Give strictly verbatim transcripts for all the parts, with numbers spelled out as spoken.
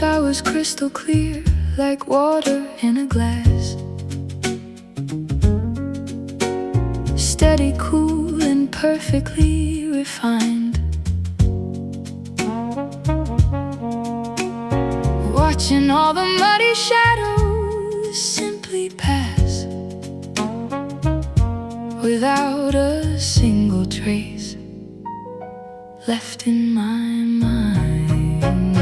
I was crystal clear, like water in a glass. Steady, cool, and perfectly refined. Watching all the muddy shadows simply pass, without a single trace left in my mind.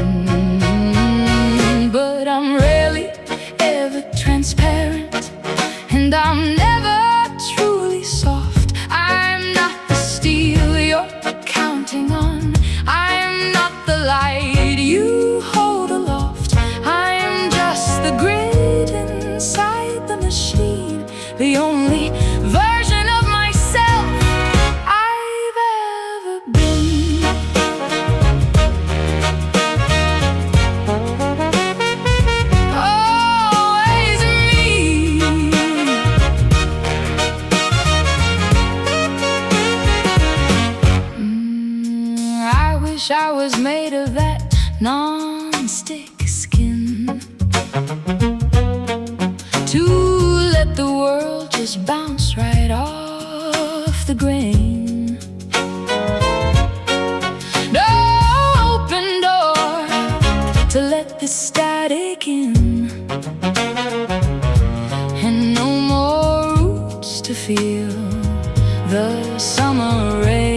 But I'm rarely ever transparent, and I'm never truly soft. I'm not the steel you're counting on. I'm not the light you hold aloft. I'm just the grid inside the machine, the only version of myself I've ever been. Always me. mm, I wish I was made of that non-stick skin, to let the world just bounce right off the grain. No open door to let the static in, and no more roots to feel the summer rain.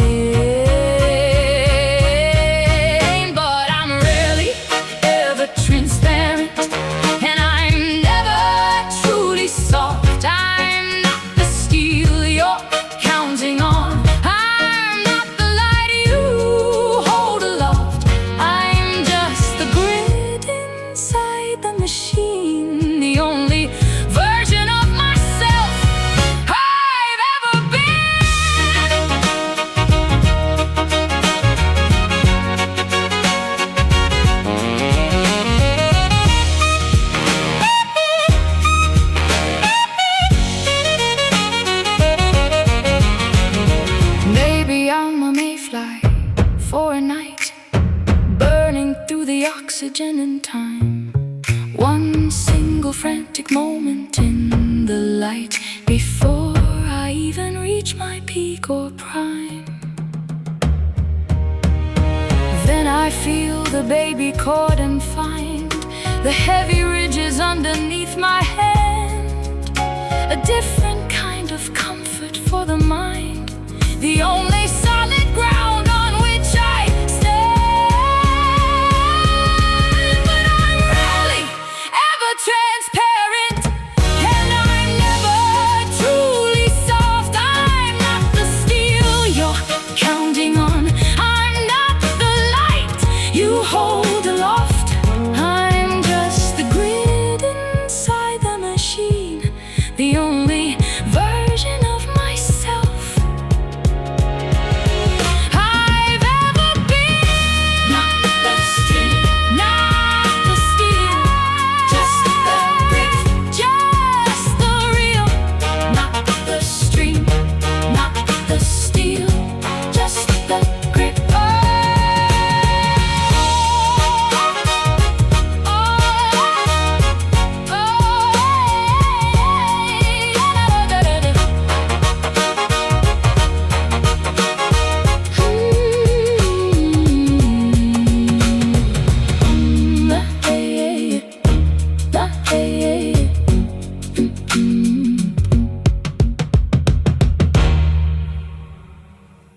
But I'm rarely ever transparent, and I'm never truly soft. I'm not the steel you're counting on. I'm not the light you hold aloft. I'm just the grid inside the machine, the only version of myself I've ever been. Maybe I'm a mayfly for a night, burning through the oxygen and time. One single frantic moment in the light, before I even reach my peak or prime. Then I feel the baby cord and find the heavy ridges underneath my hand, a different kind of comfort for the mind, the only solid ground on which I stand. But I'm rarely ever transparent, and I'm never truly soft. I'm not the steel you're counting on. I'm not the light you hold aloft. I'm just the grid inside the machine, the only version of myself I've ever been. Not the steel, not the steel, just the grit, just the real. Not the stream, not the steel, just the grit. Oh, oh, oh, oh,